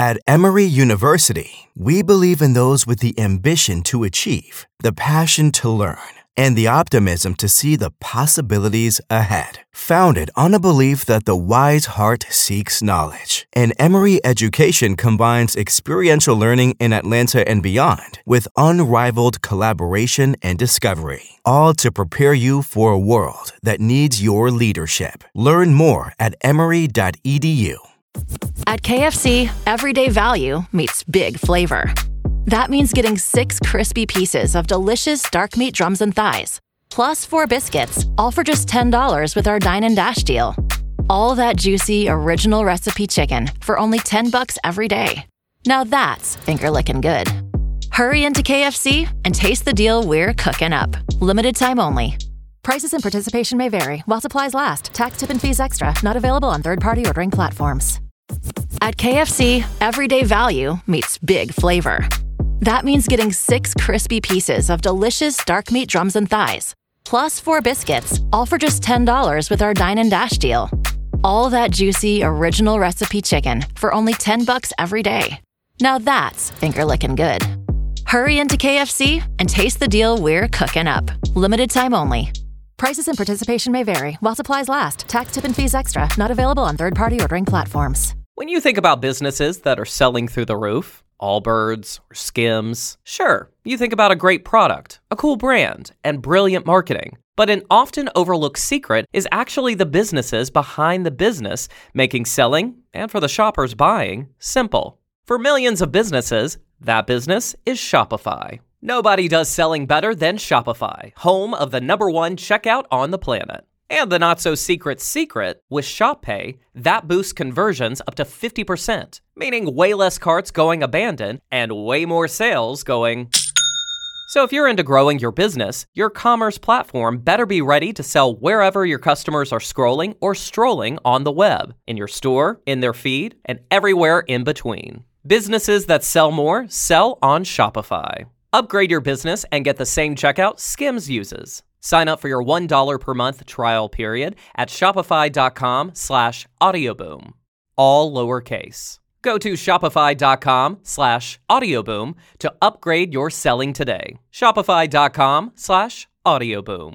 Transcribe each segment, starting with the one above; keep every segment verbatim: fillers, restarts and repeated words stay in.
At Emory University, we believe in those with the ambition to achieve, the passion to learn, and the optimism to see the possibilities ahead. Founded on a belief that the wise heart seeks knowledge, and Emory education combines experiential learning in Atlanta and beyond with unrivaled collaboration and discovery, all to prepare you for a world that needs your leadership. Learn more at emory dot e d u. At K F C, everyday value meets big flavor. That means getting six crispy pieces of delicious dark meat drums and thighs, plus four biscuits, all for just ten dollars with our Dine and Dash deal. All that juicy, original recipe chicken for only ten bucks every day. Now that's finger-licking good. Hurry into K F C and taste the deal we're cooking up. Limited time only. Prices and participation may vary while supplies last. Tax, tip, and fees extra. Not available on third-party ordering platforms. At K F C, everyday value meets big flavor. That means getting six crispy pieces of delicious dark meat drums and thighs, plus four biscuits, all for just ten dollars with our Dine and Dash deal. All that juicy, original recipe chicken for only ten bucks every day. Now that's finger-licking good. Hurry into K F C and taste the deal we're cooking up. Limited time only. Prices and participation may vary while supplies last. Tax, tip, and fees extra. Not available on third-party ordering platforms. When you think about businesses that are selling through the roof, Allbirds or Skims, sure, you think about a great product, a cool brand, and brilliant marketing. But an often overlooked secret is actually the businesses behind the business, making selling, and for the shoppers buying, simple. For millions of businesses, that business is Shopify. Nobody does selling better than Shopify, home of the number one checkout on the planet. And the not-so-secret secret, with Shop Pay, that boosts conversions up to fifty percent, meaning way less carts going abandoned and way more sales going... So if you're into growing your business, your commerce platform better be ready to sell wherever your customers are scrolling or strolling on the web, in your store, in their feed, and everywhere in between. Businesses that sell more sell on Shopify. Upgrade your business and get the same checkout Skims uses. Sign up for your one dollar per month trial period at shopify.com slash audioboom. All lowercase. Go to shopify.com slash audioboom to upgrade your selling today. Shopify.com slash audioboom.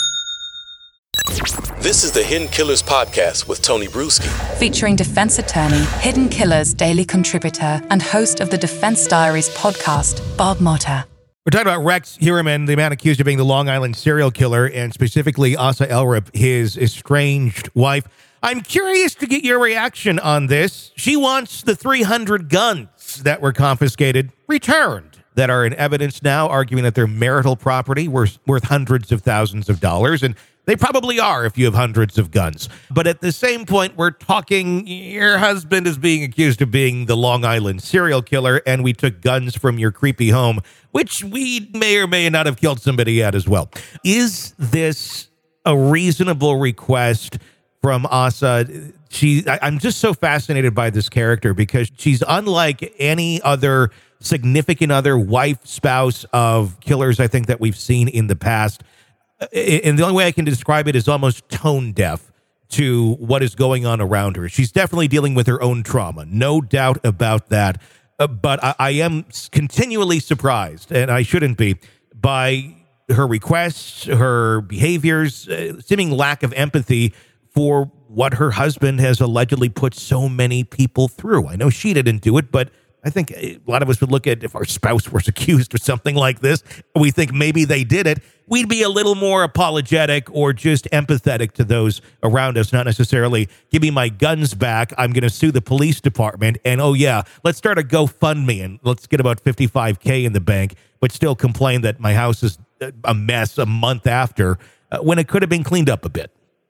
This is the Hidden Killers podcast with Tony Bruschi. Featuring defense attorney, Hidden Killers daily contributor, and host of the Defense Diaries podcast, Bob Motta. We're talking about Rex Heuermann, the man accused of being the Long Island serial killer, and specifically Asa Elrip, his estranged wife. I'm curious to get your reaction on this. She wants the three hundred guns that were confiscated returned, that are in evidence now, arguing that they're marital property worth, worth hundreds of thousands of dollars, and they probably are if you have hundreds of guns. But at the same point, we're talking, your husband is being accused of being the Long Island serial killer, and we took guns from your creepy home, which we may or may not have killed somebody at as well. Is this a reasonable request from Asa? She, I, I'm just so fascinated by this character because she's unlike any other significant other, wife, spouse of killers, I think, that we've seen in the past. And the only way I can describe it is almost tone deaf to what is going on around her. She's definitely dealing with her own trauma, no doubt about that. Uh, but I, I am continually surprised, and I shouldn't be, by her requests, her behaviors, uh, seeming lack of empathy for what her husband has allegedly put so many people through. I know she didn't do it, but I think a lot of us would look at if our spouse was accused of something like this, we think maybe they did it. We'd be a little more apologetic or just empathetic to those around us, not necessarily, give me my guns back, I'm going to sue the police department, and oh yeah, let's start a GoFundMe and let's get about fifty-five K in the bank, but still complain that my house is a mess a month after, uh, when it could have been cleaned up a bit.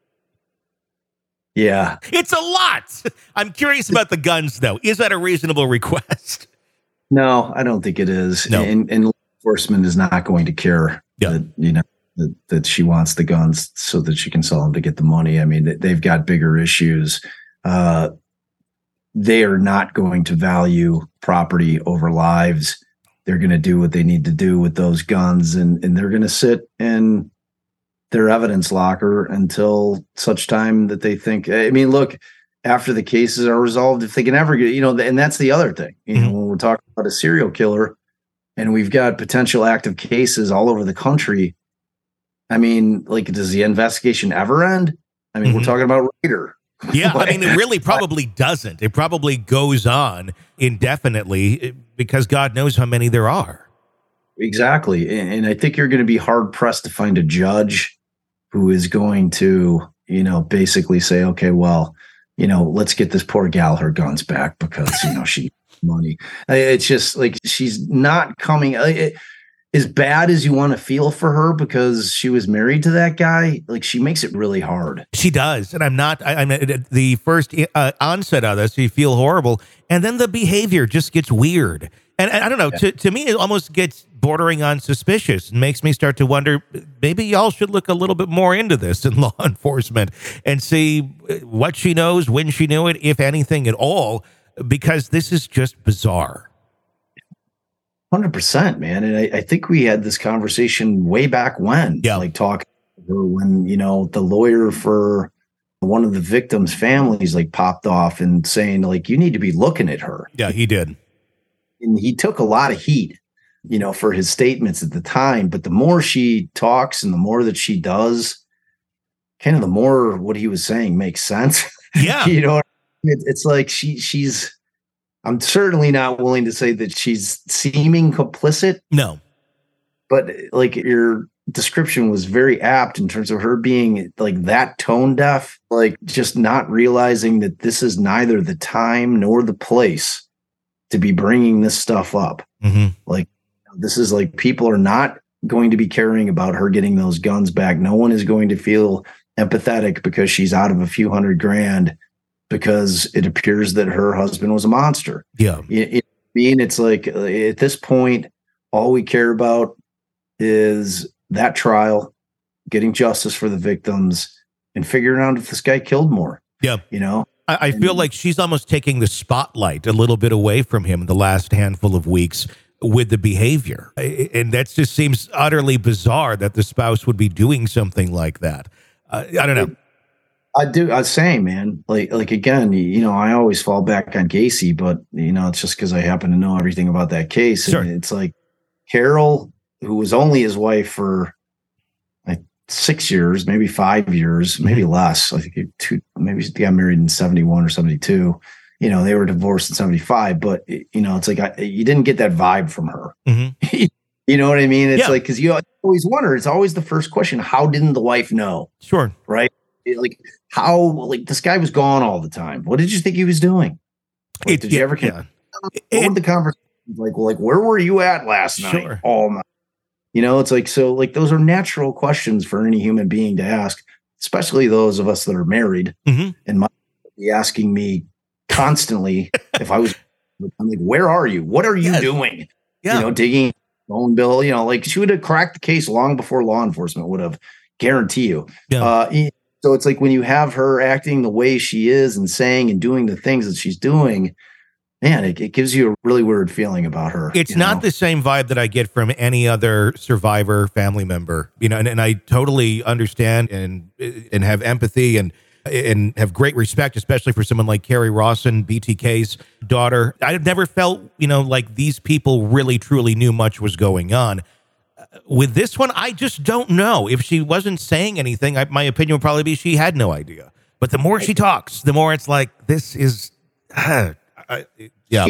Yeah. It's a lot. I'm curious about the guns, though. Is that a reasonable request? No, I don't think it is. No. And, and law enforcement is not going to care yeah. that, you know, that, that she wants the guns so that she can sell them to get the money. I mean, they've got bigger issues. Uh, they are not going to value property over lives. They're going to do what they need to do with those guns, and, and they're going to sit in their evidence locker until such time that they think, I mean, look, after the cases are resolved, if they can ever get, you know, and that's the other thing, you know, Mhm. when we're talking about a serial killer and we've got potential active cases all over the country. I mean, like, does the investigation ever end? I mean, we're Mhm. talking about Raider. Yeah, I Like, mean, it really probably doesn't. It probably goes on indefinitely because God knows how many there are. exactly. And, and I think you're going to be hard pressed to find a judge who is going to, you know, basically say, okay, well, you know, let's get this poor gal her guns back because, you know, she money. It's just like she's not coming. It, as bad as you want to feel for her because she was married to that guy, like, she makes it really hard. She does, and I'm not. I, I'm at the first uh, onset of this. You feel horrible, and then the behavior just gets weird. And, and I don't know. Yeah. To to me, it almost gets bordering on suspicious, and makes me start to wonder. Maybe y'all should look a little bit more into this in law enforcement and see what she knows, when she knew it, if anything at all, because this is just bizarre. one hundred percent, man. And I, I think we had this conversation way back when, Yeah. like talking to her when, you know, the lawyer for one of the victims' families like popped off and saying, like, you need to be looking at her. Yeah, he did. And he took a lot of heat, you know, for his statements at the time. But the more she talks and the more that she does, kind of the more what he was saying makes sense. Yeah. You know, it, it's like she she's, I'm certainly not willing to say that she's seeming complicit, No. but like your description was very apt in terms of her being like that tone deaf, like just not realizing that this is neither the time nor the place to be bringing this stuff up. Mm-hmm. Like, this is like, people are not going to be caring about her getting those guns back. No one is going to feel empathetic because she's out of a few hundred grand because it appears that her husband was a monster. Yeah. You, you I mean, it's like, uh, at this point, all we care about is that trial, getting justice for the victims, and figuring out if this guy killed more. Yeah. You know, I, I feel like she's almost taking the spotlight a little bit away from him in the last handful of weeks with the behavior. I- And that just seems utterly bizarre that the spouse would be doing something like that. Uh, I don't know. I do. I was saying, man, like, like again, you know, I always fall back on Gacy, but you know, it's just because I happen to know everything about that case. Sure. And it's like Carol, who was only his wife for like six years, maybe five years, maybe Mm-hmm. less. I think two, maybe they got married in seventy-one or seventy-two. You know, they were divorced in seventy-five, but you know, it's like I, you didn't get that vibe from her. Mm-hmm. You know what I mean? It's Yeah. like, because you always wonder. It's always the first question: how didn't the wife know? Sure. Right? Like, how, like, this guy was gone all the time. What did you think he was doing? Like, It- did you yeah, ever yeah. what It- were the conversation like? Well, like, where were you at last night? Sure. All night. You know, it's like, so like, those are natural questions for any human being to ask, especially those of us that are married. Mhm. And my be asking me constantly if I was, I'm like, where are you? What are you Yes. doing? Yeah. You know, digging phone bill. You know, like, she would have cracked the case long before law enforcement would have. Guarantee you. Yeah. Uh, So it's like when you have her acting the way she is and saying and doing the things that she's doing, man, it, it gives you a really weird feeling about her. It's you not know? the same vibe that I get from any other survivor family member, you know, and, and I totally understand and and have empathy and and have great respect, especially for someone like Carrie Rawson, B T K's daughter. I've never felt, you know, like these people really truly knew much was going on. With this one, I just don't know. If she wasn't saying anything, I, my opinion would probably be she had no idea. But the more she talks, the more it's like, this is, uh, I, yeah.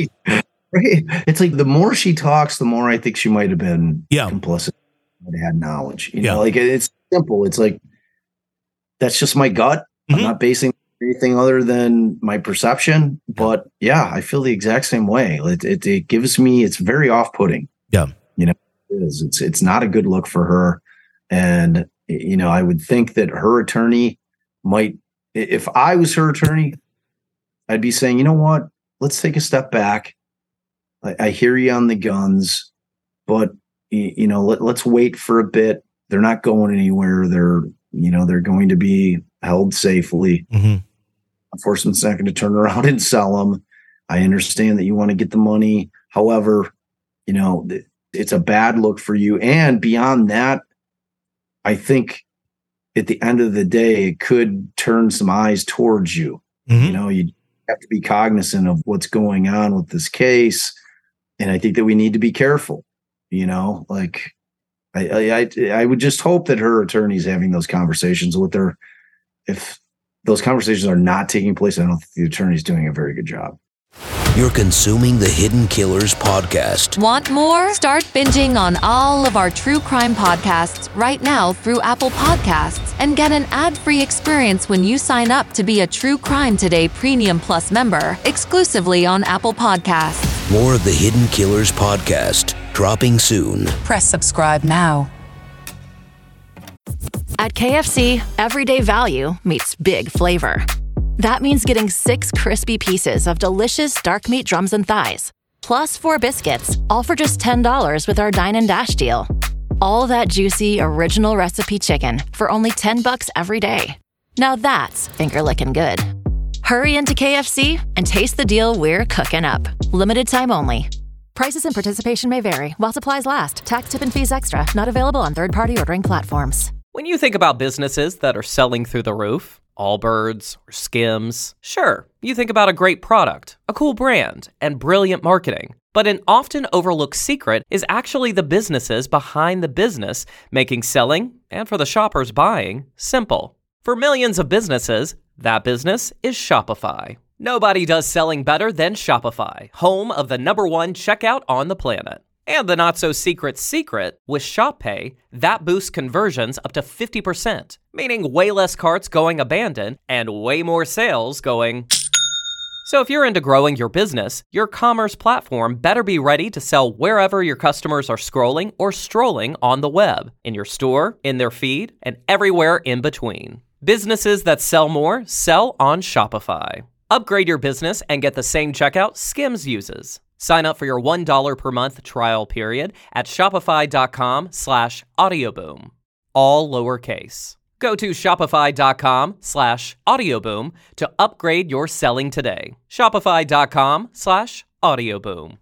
It's like the more she talks, the more I think she might have been Yeah. complicit, might have had knowledge. You Yeah. know, like, it's simple. It's like, that's just my gut. Mhm. I'm not basing anything other than my perception. But yeah, I feel the exact same way. It, it, it gives me, it's very off-putting. Yeah. You know, it is. It's it's not a good look for her. And, you know, I would think that her attorney might, if I was her attorney, I'd be saying, you know what, let's take a step back. I, I hear you on the guns, but, y- you know, let, let's wait for a bit. They're not going anywhere. They're, you know, they're going to be held safely. Mm-hmm. Enforcement's not going to turn around and sell them. I understand that you want to get the money. However, you know, th- it's a bad look for you. And beyond that, I think at the end of the day, it could turn some eyes towards you. Mm-hmm. You know, you have to be cognizant of what's going on with this case. And I think that we need to be careful, you know, like I, I, I would just hope that her attorney's having those conversations with her. If those conversations are not taking place, I don't think the attorney's doing a very good job. You're consuming the Hidden Killers podcast. Want more? Start binging on all of our true crime podcasts right now through Apple Podcasts and get an ad-free experience when you sign up to be a True Crime Today Premium Plus member exclusively on Apple Podcasts. More of the Hidden Killers podcast dropping soon. Press subscribe now. At K F C, everyday value meets big flavor. That means getting six crispy pieces of delicious dark meat drums and thighs, plus four biscuits, all for just ten dollars with our Dine and Dash deal. All that juicy, original recipe chicken for only ten bucks every day. Now that's finger-licking good. Hurry into K F C and taste the deal we're cooking up. Limited time only. Prices and participation may vary while supplies last. Tax, tip, and fees extra. Not available on third-party ordering platforms. When you think about businesses that are selling through the roof, Allbirds or Skims, sure, you think about a great product, a cool brand, and brilliant marketing. But an often overlooked secret is actually the businesses behind the business, making selling, and for the shoppers buying, simple. For millions of businesses, that business is Shopify. Nobody does selling better than Shopify, home of the number one checkout on the planet. And the not-so-secret secret, with Shop Pay, that boosts conversions up to fifty percent, meaning way less carts going abandoned and way more sales going... So if you're into growing your business, your commerce platform better be ready to sell wherever your customers are scrolling or strolling on the web, in your store, in their feed, and everywhere in between. Businesses that sell more sell on Shopify. Upgrade your business and get the same checkout Skims uses. Sign up for your one dollar per month trial period at shopify.com slash audioboom. All lowercase. Go to shopify.com slash audioboom to upgrade your selling today. Shopify.com slash audioboom.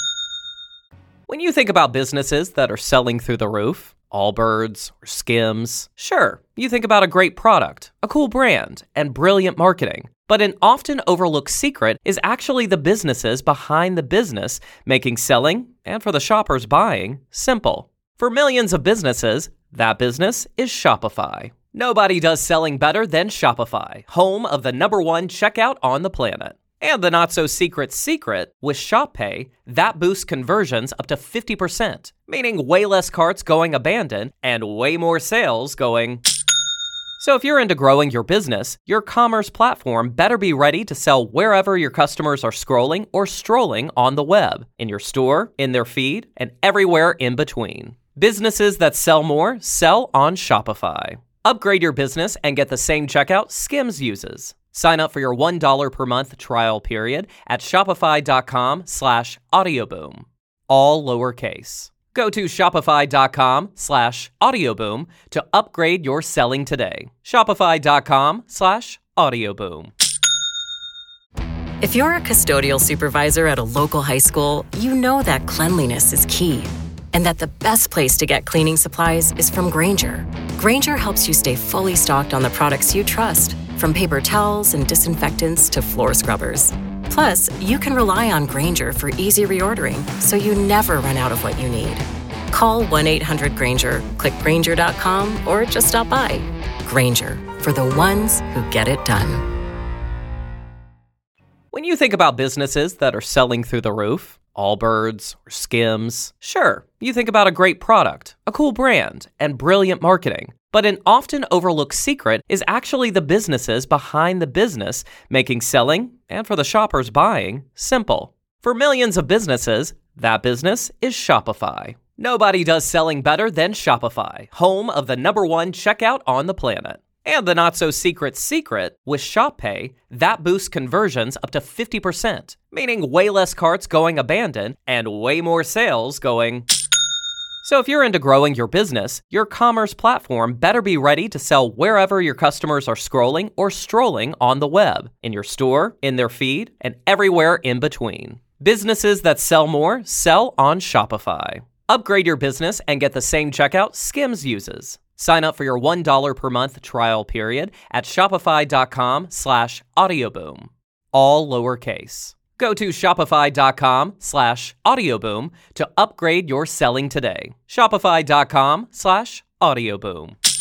When you think about businesses that are selling through the roof, Allbirds or Skims, sure, you think about a great product, a cool brand, and brilliant marketing. But an often overlooked secret is actually the businesses behind the business, making selling, and for the shoppers buying, simple. For millions of businesses, that business is Shopify. Nobody does selling better than Shopify, home of the number one checkout on the planet. And the not-so-secret secret, with Shop Pay, that boosts conversions up to fifty percent, meaning way less carts going abandoned and way more sales going... So if you're into growing your business, your commerce platform better be ready to sell wherever your customers are scrolling or strolling on the web, in your store, in their feed, and everywhere in between. Businesses that sell more sell on Shopify. Upgrade your business and get the same checkout Skims uses. Sign up for your one dollar per month trial period at shopify.com slash audioboom. All lowercase. Go to shopify.com slash audioboom to upgrade your selling today. Shopify.com slash audioboom. If you're a custodial supervisor at a local high school, you know that cleanliness is key and that the best place to get cleaning supplies is from Grainger. Grainger helps you stay fully stocked on the products you trust, from paper towels and disinfectants to floor scrubbers. Plus, you can rely on Grainger for easy reordering, so you never run out of what you need. Call one eight hundred Grainger, click Grainger dot com, or just stop by. Grainger, for the ones who get it done. When you think about businesses that are selling through the roof, Allbirds or Skims, sure, you think about a great product, a cool brand, and brilliant marketing. But an often overlooked secret is actually the businesses behind the business, making selling, and for the shoppers buying, simple. For millions of businesses, that business is Shopify. Nobody does selling better than Shopify, home of the number one checkout on the planet. And the not-so-secret secret, with Shop Pay, that boosts conversions up to fifty percent, meaning way less carts going abandoned and way more sales going... So if you're into growing your business, your commerce platform better be ready to sell wherever your customers are scrolling or strolling on the web, in your store, in their feed, and everywhere in between. Businesses that sell more sell on Shopify. Upgrade your business and get the same checkout Skims uses. Sign up for your one dollar per month trial period at shopify.com slash audioboom. All lowercase. Go to shopify.com slash audioboom to upgrade your selling today. Shopify.com slash audioboom.